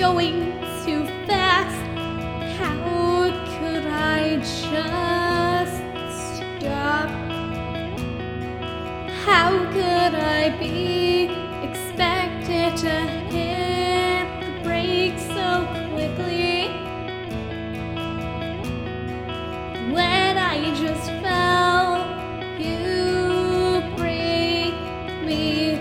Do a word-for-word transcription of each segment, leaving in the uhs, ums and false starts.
going too fast. How could I just stop? How could I be expected to hit the brakes so quickly when I just felt you break me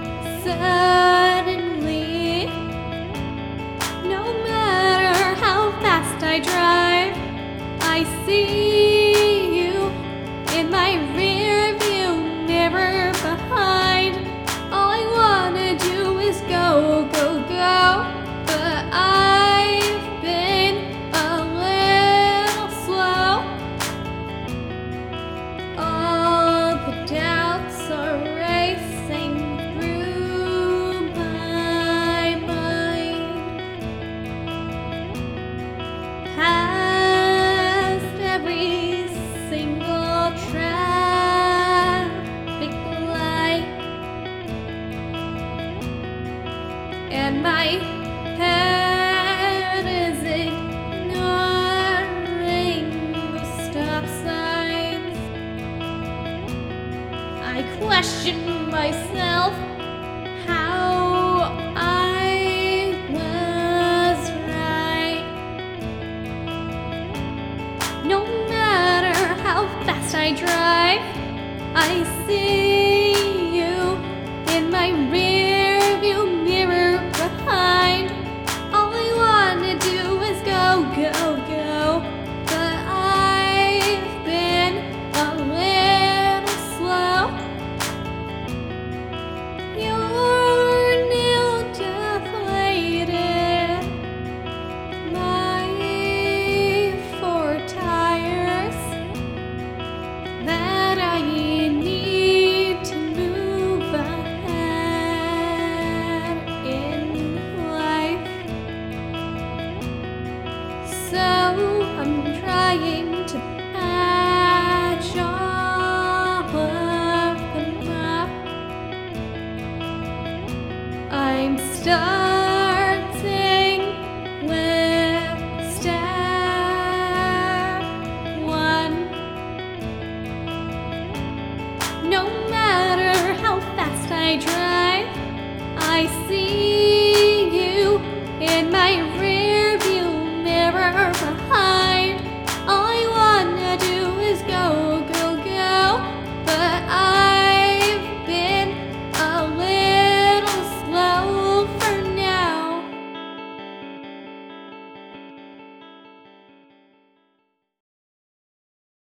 suddenly? No matter how fast I drive, I see you in my rear view mirror behind. All I wanna do is go, go, go, but I've been a little slow. All the doubts are racing through my mind, past every single traffic light, and my head is ignoring the stop signs. I question myself how I was right. No matter how fast I drive, I see you in my rear view mirror behind. All I wanna do is go, go, go, but I've been a little slow. Your nail deflated my four tires that I need to move ahead in life. So I'm trying to patch all of them up. I'm starting with step one. No matter how fast I drive, I see you in my